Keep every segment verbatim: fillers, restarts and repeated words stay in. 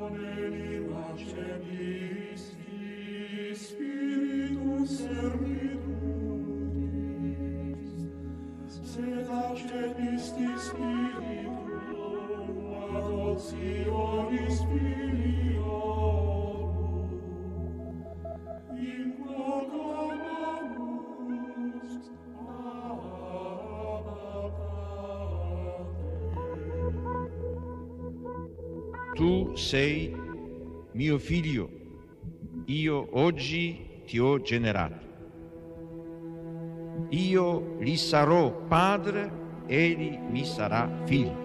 Tu sei mio figlio, io oggi ti ho generato. Io gli sarò padre, egli mi sarà figlio.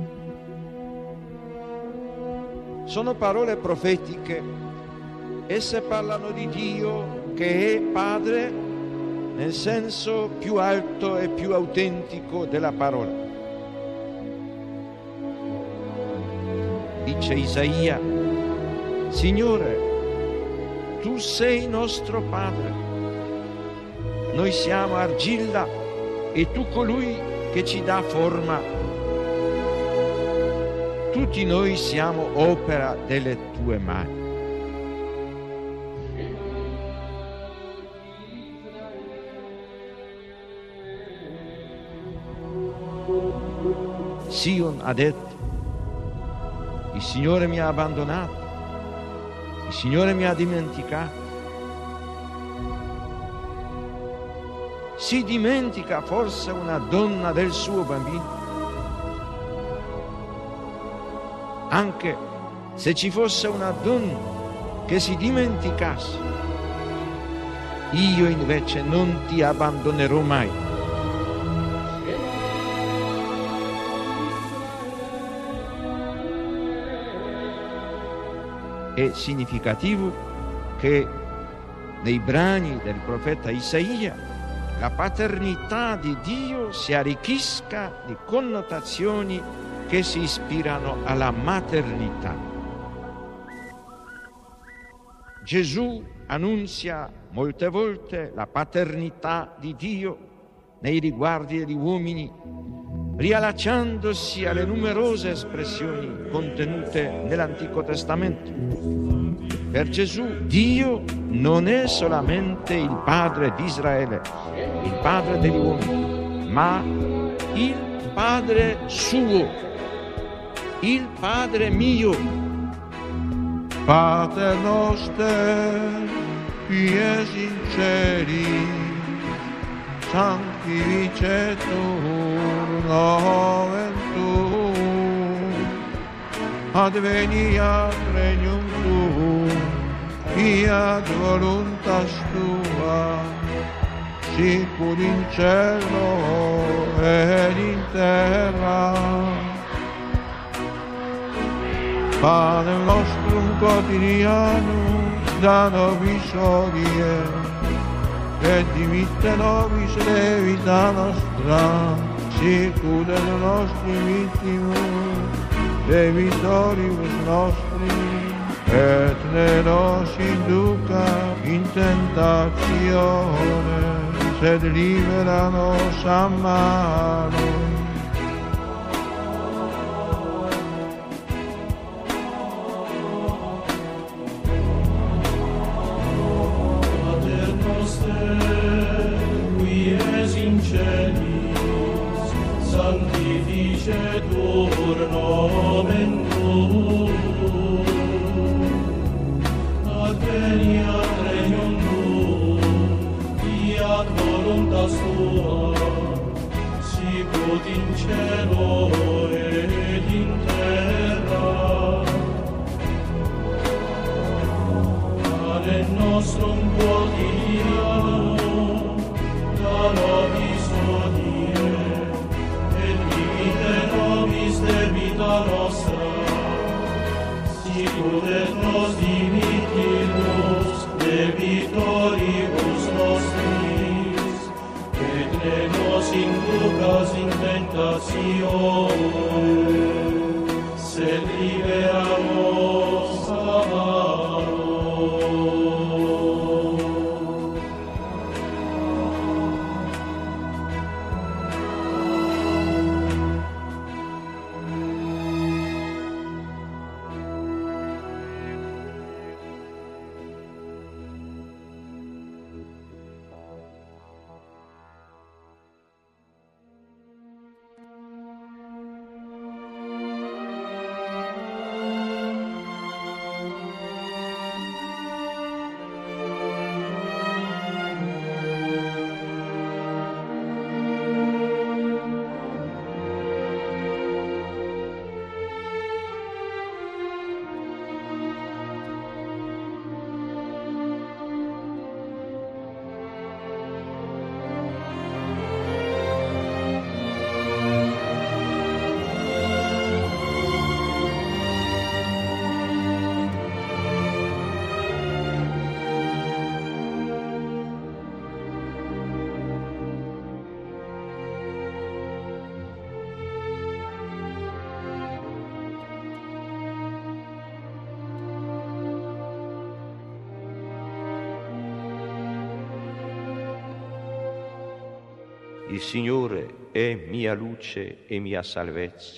Sono parole profetiche, esse parlano di Dio che è padre nel senso più alto e più autentico della parola. Dice Isaia: Signore, tu sei nostro Padre, noi siamo argilla e tu colui che ci dà forma. Tutti noi siamo opera delle tue mani. Sion ha detto: il Signore mi ha abbandonato, il Signore mi ha dimenticato. Si dimentica forse una donna del suo bambino? Anche se ci fosse una donna che si dimenticasse, io invece non ti abbandonerò mai. È significativo che nei brani del profeta Isaia la paternità di Dio si arricchisca di connotazioni che si ispirano alla maternità. Gesù annunzia molte volte la paternità di Dio nei riguardi degli uomini, riallacciandosi alle numerose espressioni contenute nell'Antico Testamento. Per Gesù Dio non è solamente il Padre di Israele, il Padre degli uomini, ma il Padre suo, il Padre mio. Pater noster, qui es in cieli, sanctificetur nomen tuum, adveniat regnum tuum, fiat voluntas tua, sicur in cielo ed in terra. Panem nostrum quotidianum da nobis hodie, et dimitte nobis debita nostra, sicut et nostri vittimus debitoribus nostri, et ne nos induca in tentatione, sed libera nos a malo. Sanctificetur nomen tuum, adveniat regnum tuum, fiat voluntas tua, sicut in cielo ed in terra. Panem nostrum quotidianum da nobis hodie, debita nostra, sicut et nos dimittimus debitoribus nostris, et ne nos inducas in tentatione, sed libera nos a malo. Il Signore è mia luce e mia salvezza.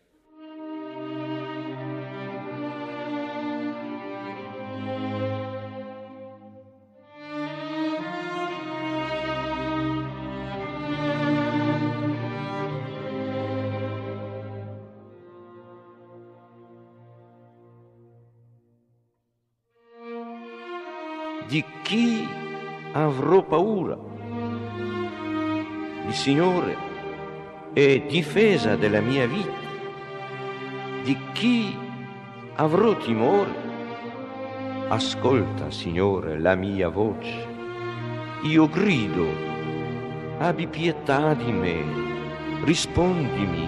Di chi avrò paura? Il Signore è difesa della mia vita. Di chi avrò timore? Ascolta, Signore, la mia voce. Io grido, abbi pietà di me, rispondimi.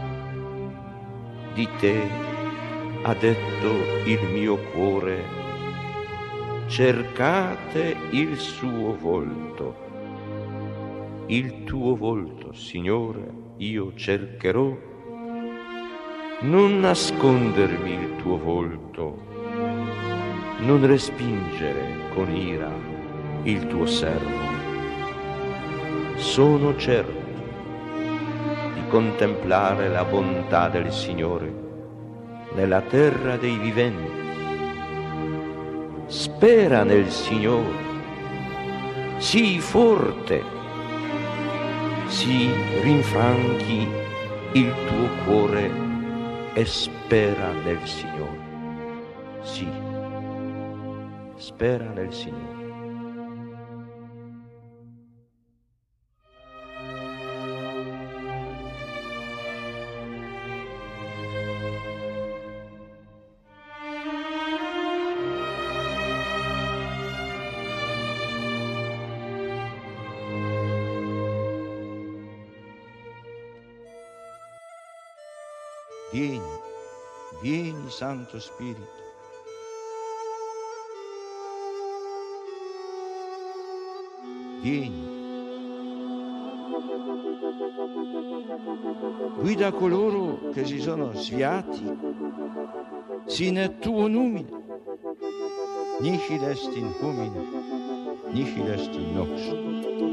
Di te ha detto il mio cuore, cercate il suo volto. Il tuo volto, Signore, io cercherò. Non nascondermi il tuo volto, non respingere con ira il tuo servo. Sono certo di contemplare la bontà del Signore nella terra dei viventi. Spera nel Signore, sii forte, si rinfranchi il tuo cuore e spera nel Signore. Sì, spera nel Signore. Vieni, vieni Santo Spirito. Vieni. Guida coloro che si sono sviati, sine tuo numine, nihil est in homine, nihil est in nos.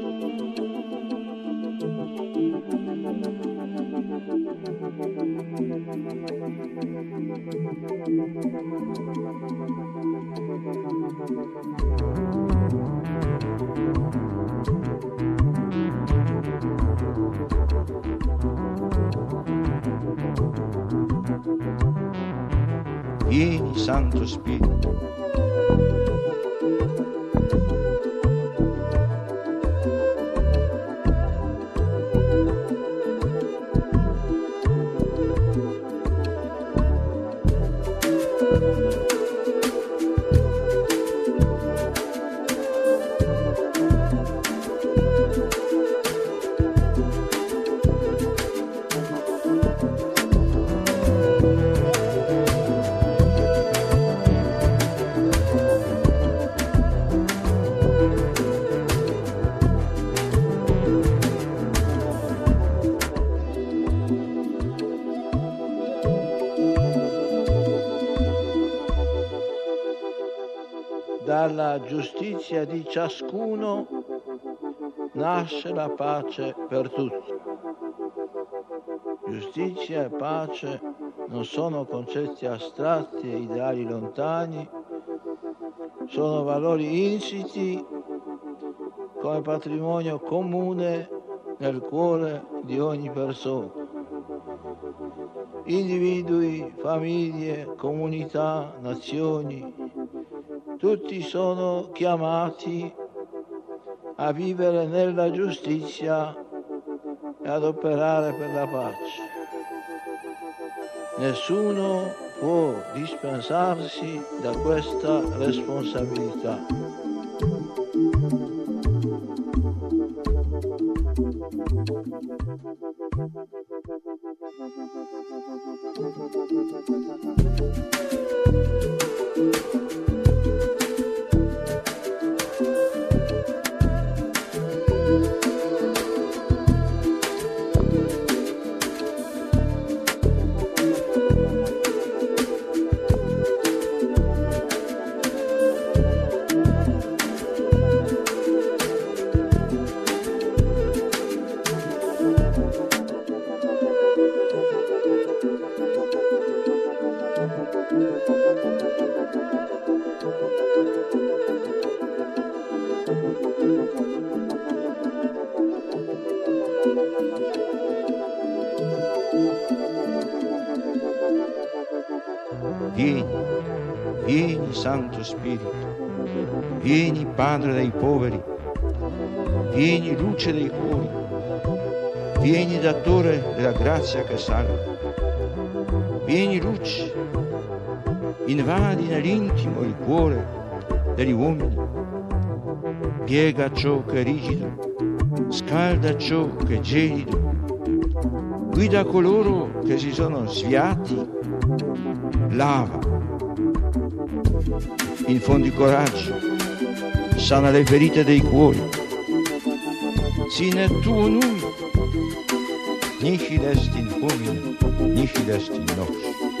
Vieni Santo Spirito. Dalla giustizia di ciascuno nasce la pace per tutti. Giustizia e pace non sono concetti astratti e ideali lontani, sono valori insiti come patrimonio comune nel cuore di ogni persona. Individui, famiglie, comunità, nazioni, tutti sono chiamati a vivere nella giustizia e ad operare per la pace. Nessuno può dispensarsi da questa responsabilità. Vieni, vieni Santo Spirito, vieni Padre dei poveri, vieni luce dei cuori, vieni datore della grazia che salva, vieni luce, invadi nell'intimo il cuore degli uomini, piega ciò che è rigido, scalda ciò che è gelido, guida coloro che si sono sviati, lava, infondi coraggio, sana le ferite dei cuori, sine tuo nome, nihil est in homine, nihil est in nos.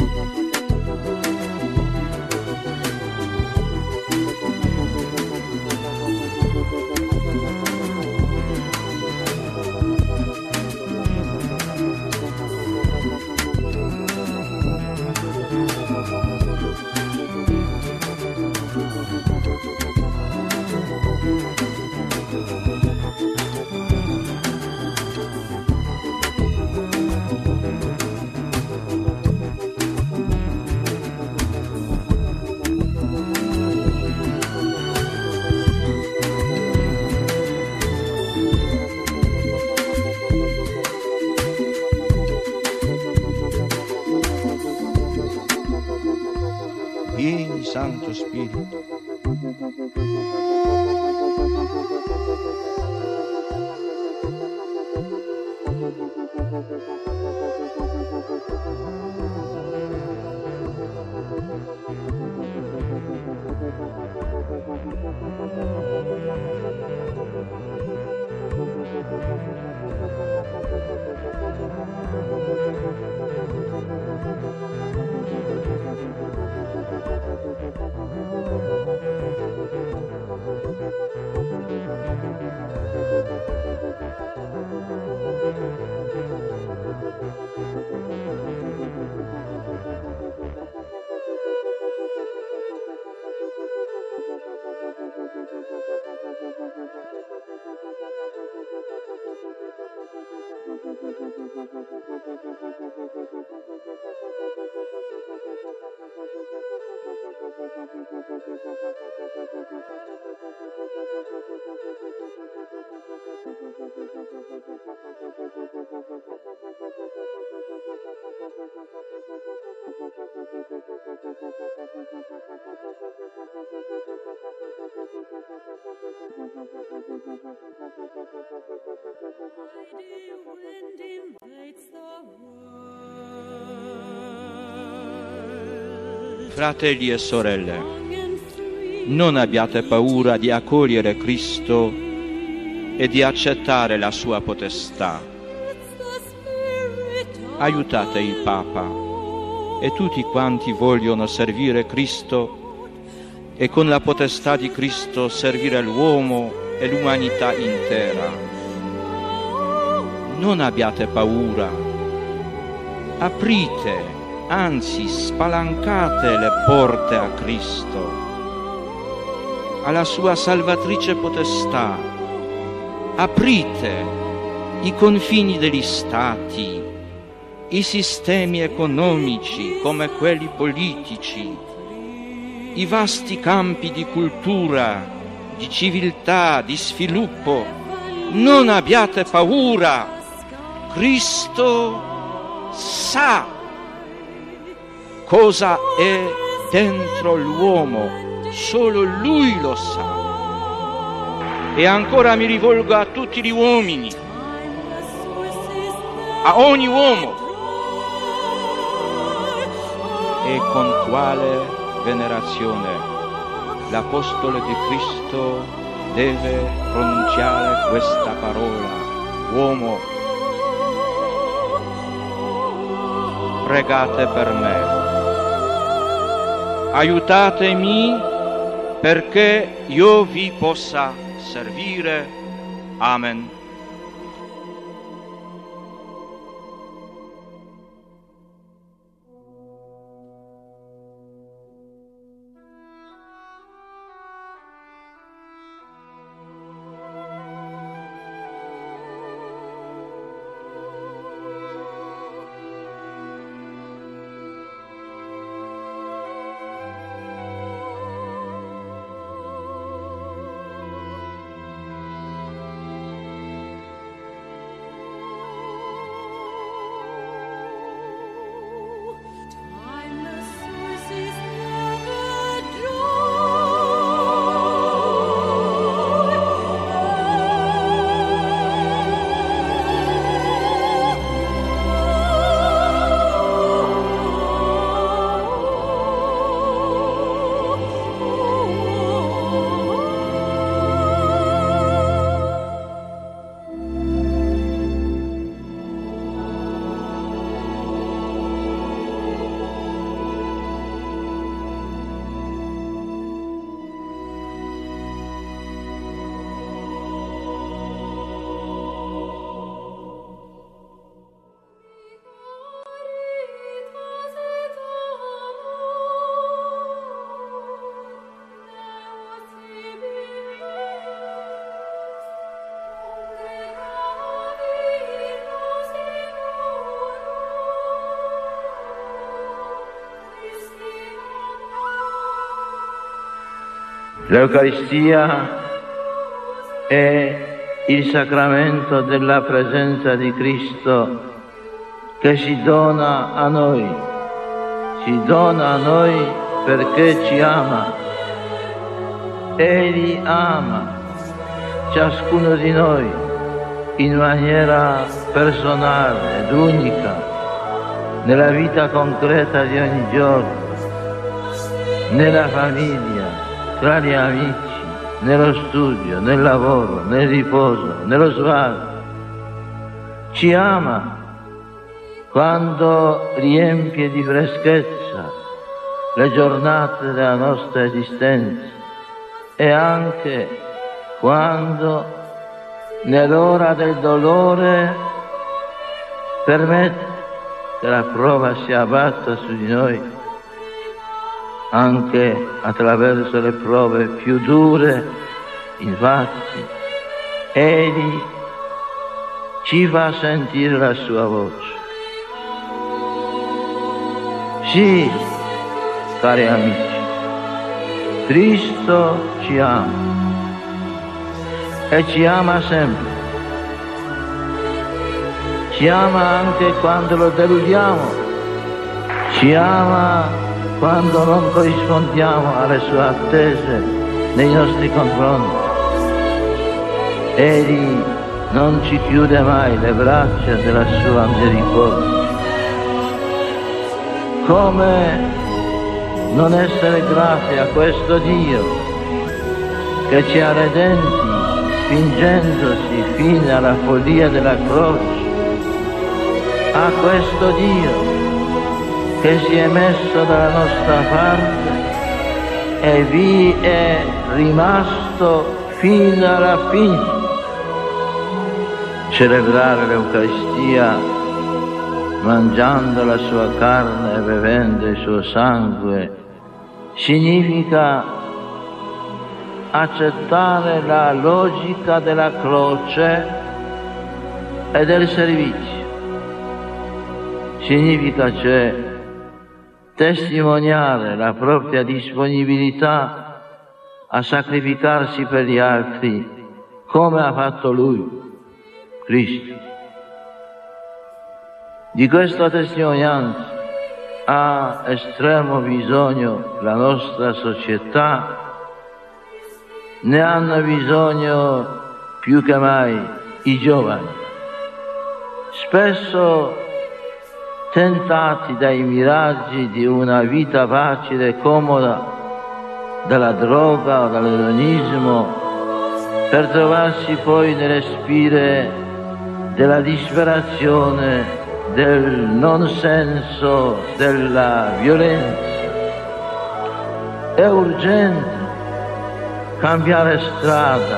Vieni Santo Spirito. Fratelli e sorelle, non abbiate paura di accogliere Cristo e di accettare la sua potestà. Aiutate il Papa e tutti quanti vogliono servire Cristo e con la potestà di Cristo servire l'uomo e l'umanità intera. Non abbiate paura, aprite, anzi spalancate le porte a Cristo, alla sua salvatrice potestà. Aprite i confini degli stati, i sistemi economici come quelli politici, i vasti campi di cultura, di civiltà, di sviluppo. Non abbiate paura, Cristo sa cosa è dentro l'uomo, solo Lui lo sa. E ancora mi rivolgo a tutti gli uomini, a ogni uomo, e con quale venerazione l'Apostolo di Cristo deve pronunciare questa parola: uomo, pregate per me. Aiutatemi perché io vi possa servire. Amen. L'Eucaristia è il sacramento della presenza di Cristo che si dona a noi, si dona a noi perché ci ama. Egli ama ciascuno di noi in maniera personale ed unica, nella vita concreta di ogni giorno, nella famiglia, tra gli amici, nello studio, nel lavoro, nel riposo, nello svago. Ci ama quando riempie di freschezza le giornate della nostra esistenza e anche quando nell'ora del dolore permette che la prova si abbatta su di noi, anche attraverso le prove più dure. Infatti, Egli ci fa sentire la sua voce. Sì, cari amici, Cristo ci ama e ci ama sempre. Ci ama anche quando lo deludiamo, ci ama quando non corrispondiamo alle sue attese nei nostri confronti. Egli non ci chiude mai le braccia della sua misericordia. Come non essere grati a questo Dio che ci ha redenti spingendosi fino alla follia della croce, a questo Dio che si è messo dalla nostra parte e vi è rimasto fino alla fine. Celebrare l'Eucaristia mangiando la sua carne e bevendo il suo sangue significa accettare la logica della croce e del servizio. Significa cioè testimoniare la propria disponibilità a sacrificarsi per gli altri come ha fatto Lui, Cristo. Di questa testimonianza ha estremo bisogno la nostra società, ne hanno bisogno più che mai i giovani, spesso tentati dai miraggi di una vita facile e comoda, dalla droga o dall'edonismo, per trovarsi poi nelle spire della disperazione, del non senso, della violenza. È urgente cambiare strada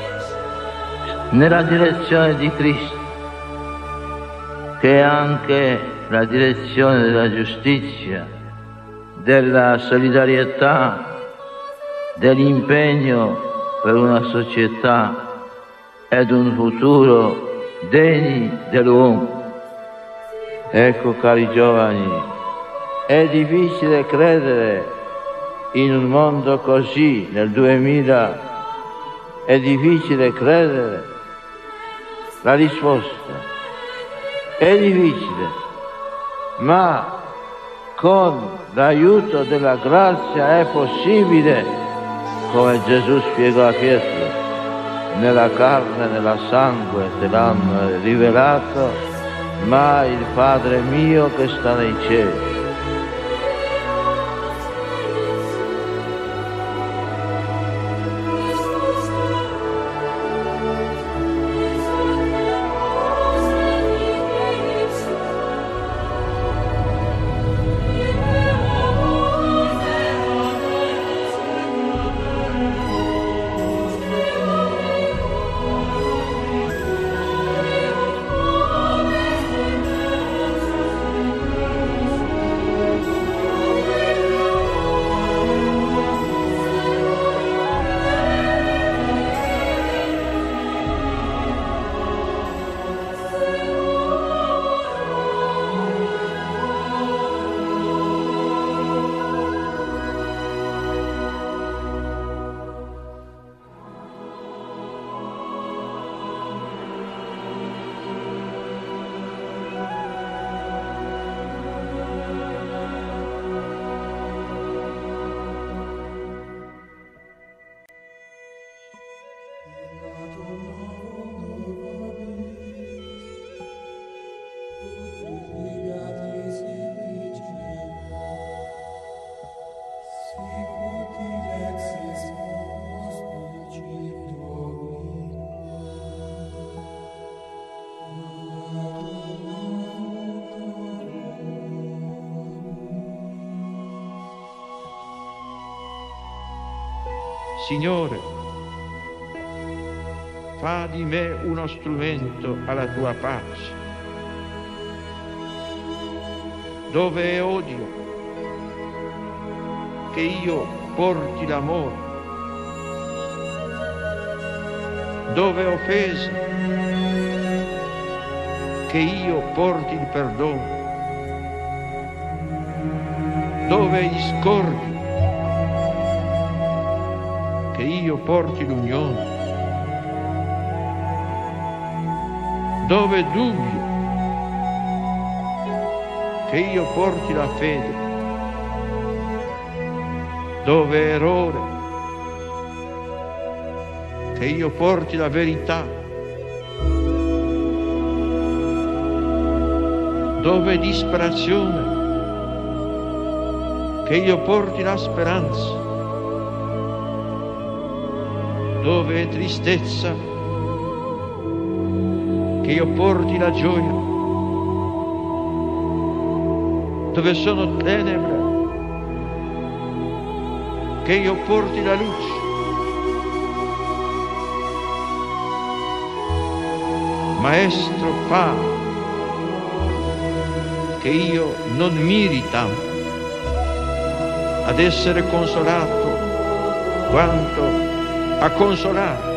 nella direzione di Cristo, che è anche la direzione della giustizia, della solidarietà, dell'impegno per una società ed un futuro degni dell'uomo. Ecco, cari giovani, è difficile credere in un mondo così nel duemila, è difficile credere. La risposta è difficile, ma con l'aiuto della grazia è possibile, come Gesù spiegò a Pietro: nella carne e nella sangue te l'hanno rivelato, ma il Padre mio che sta nei cieli. Signore, fa di me uno strumento alla tua pace. Dove è odio, che io porti l'amore. Dove è offesa, che io porti il perdono. Dove è discordia, che io porti l'unione. Dove è dubbio, che io porti la fede. Dove è errore, che io porti la verità. Dove è disperazione, che io porti la speranza. Dove è tristezza, che io porti la gioia. Dove sono tenebre, che io porti la luce. Maestro, fa che io non miri tanto ad essere consolato quanto a consolare,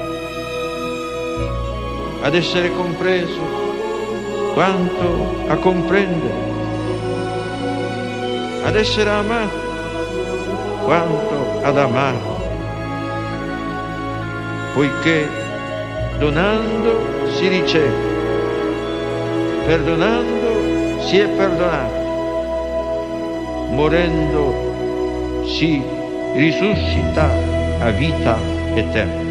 ad essere compreso quanto a comprendere, ad essere amato quanto ad amare, poiché donando si riceve, perdonando si è perdonato, morendo si risuscita a vita eterna.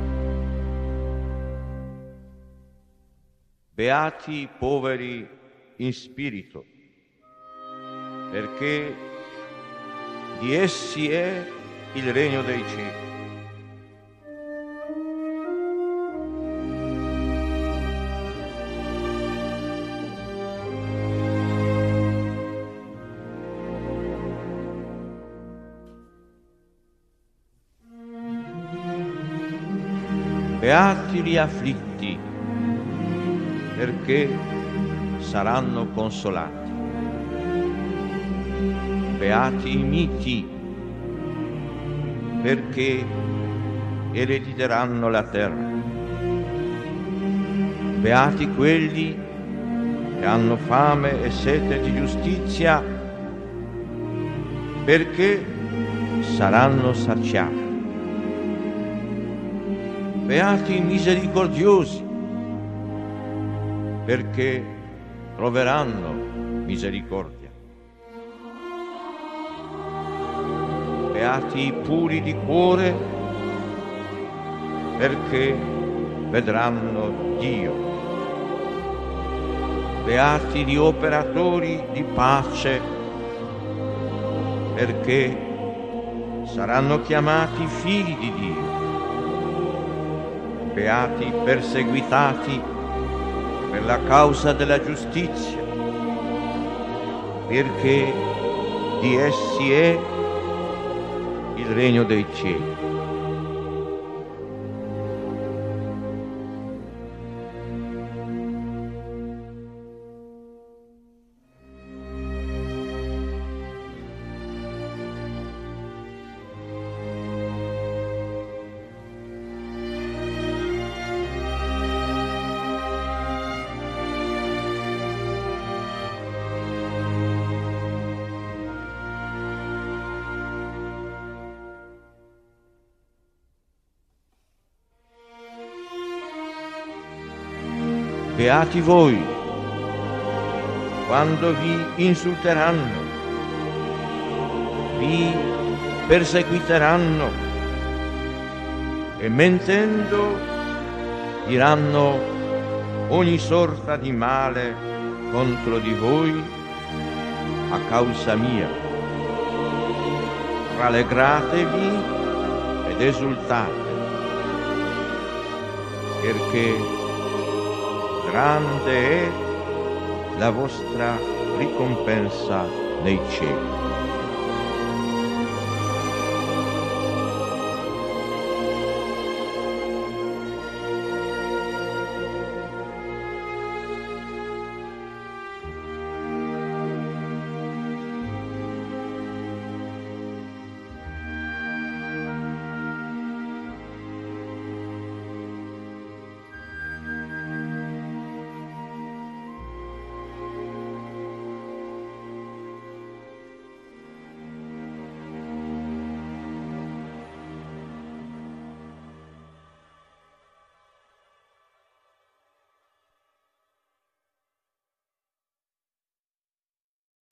Beati i poveri, in spirito, perché di essi è il regno dei cieli. Beati gli afflitti, perché saranno consolati. Beati i miti, perché erediteranno la terra. Beati quelli che hanno fame e sete di giustizia, perché saranno saziati. Beati i misericordiosi, perché troveranno misericordia. Beati i puri di cuore, perché vedranno Dio. Beati gli operatori di pace, perché saranno chiamati figli di Dio. Beati i perseguitati per la causa della giustizia, perché di essi è il regno dei cieli. Beati voi, quando vi insulteranno, vi perseguiteranno e mentendo diranno ogni sorta di male contro di voi a causa mia. Rallegratevi ed esultate, perché grande è la vostra ricompensa nei cieli.